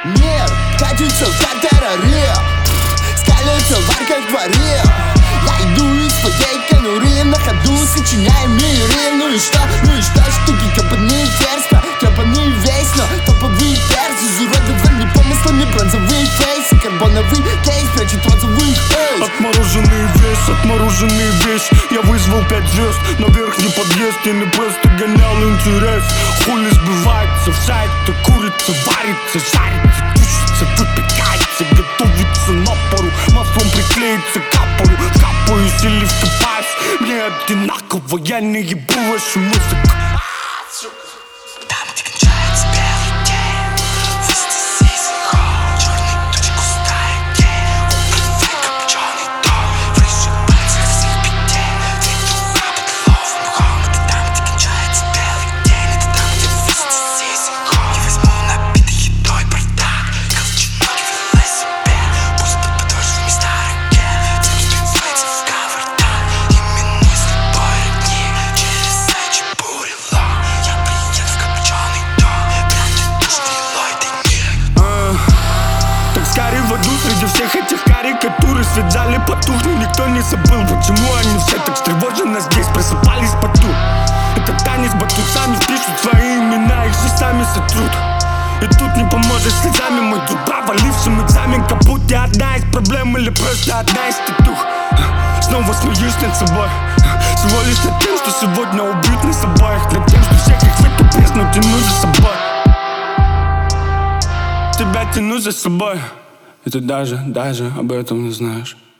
Мир катится в тартараре, скалится в арках дворе. Я иду из своей конуры, на ходу сочиняя миры. Ну и что, штуки копанные ферзь, копанные весь, но топовые перцы изуродованы помыслами, бронзовые фейсы, карбоновый кейс прячет розовый фейс. Отмороженный вещь. Я вызвал 5 звезд на верхний подъезд. Я не просто гонял интерес. Хули сбивается в сайт, курица варится, жарится, тушится, выпекается, готовится на пару, маслом приклеится, капаюсь или вкопаюсь. Мне одинаково, я не ебу вашу музыку. Среди всех этих карикатур свет в зале потухнул, никто не забыл, почему они все так встревоженно здесь просыпались в поту. Это танец батут, сами впишут свои имена, их же сами сотрут. И тут не поможешь слезами, мой друг, провалившим экзамен, как будто одна из проблем или просто одна из татух. Снова смеюсь над собой, всего лишь над тем, что сегодня убьют нас обоих, над тем, что всех их в эту бездну тяну за собой. Тебя тяну за собой. И ты даже об этом не знаешь.